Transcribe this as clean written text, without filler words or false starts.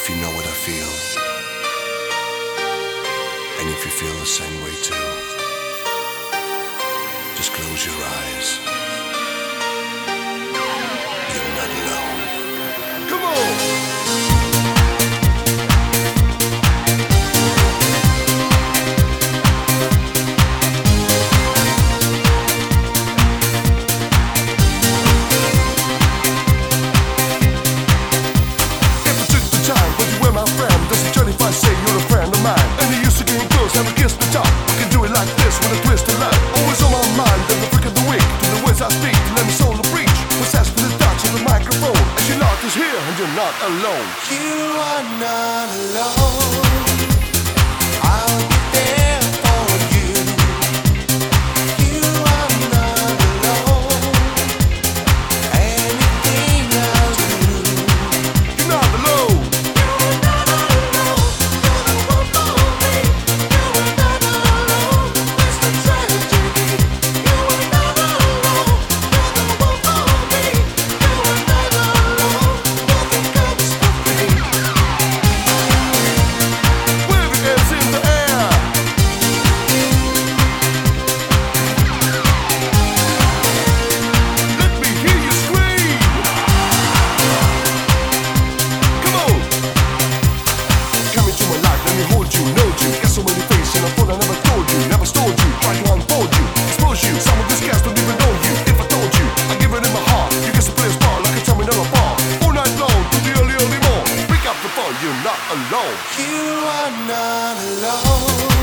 if you know what I feel, and if you feel the same way too, just close your eyes. You're not alone. Come on! You're not alone. You are not alone. I'll be there for you. You are not alone. Anything I'll do. You're not alone. You are not alone. You're the one for me. You are not alone. It's the tragedy. You are not alone. You're the one for me. You are not alone. Nothing comes for free. Wave your hands in the air. Let me hear you scream. Come on. Come into my life, let me hold you, know you. Got so many faces, and I thought I never told you, never stored you, try to unfold you, expose you. Some of these guys don't even know you. If I told you, I give it in my heart. You get to play a star like a terminal bar. All night long to the early morning. Pick up the phone, you're not alone. You are not alone.